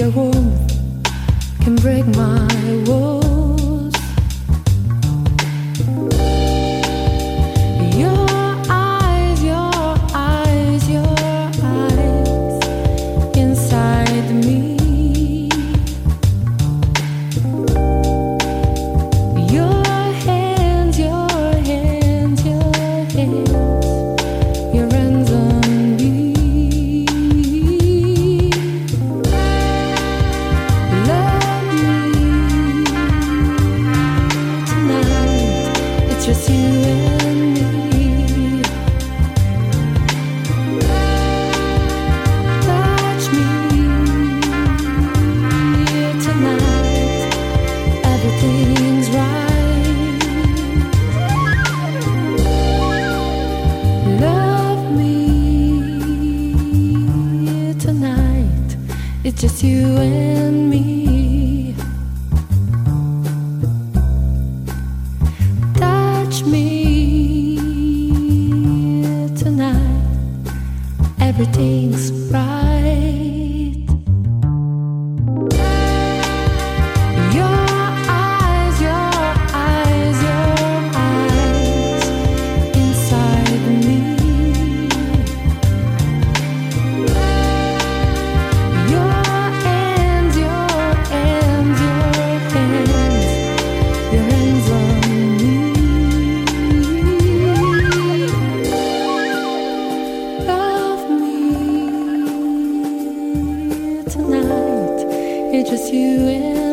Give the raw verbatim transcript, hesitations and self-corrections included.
Your warmth can break my walls. Your eyes, your eyes, your eyes inside me. Your hands, your hands, your hands, your hands on me. Love me tonight. It's just you and me. Touch me tonight. Everything's right. Love me tonight. It's just you and me. Touch me tonight. Everything's right. Your eyes, your eyes, your eyes inside me. Your hands, your hands, your hands, your hands on me. Love me tonight. It's just you and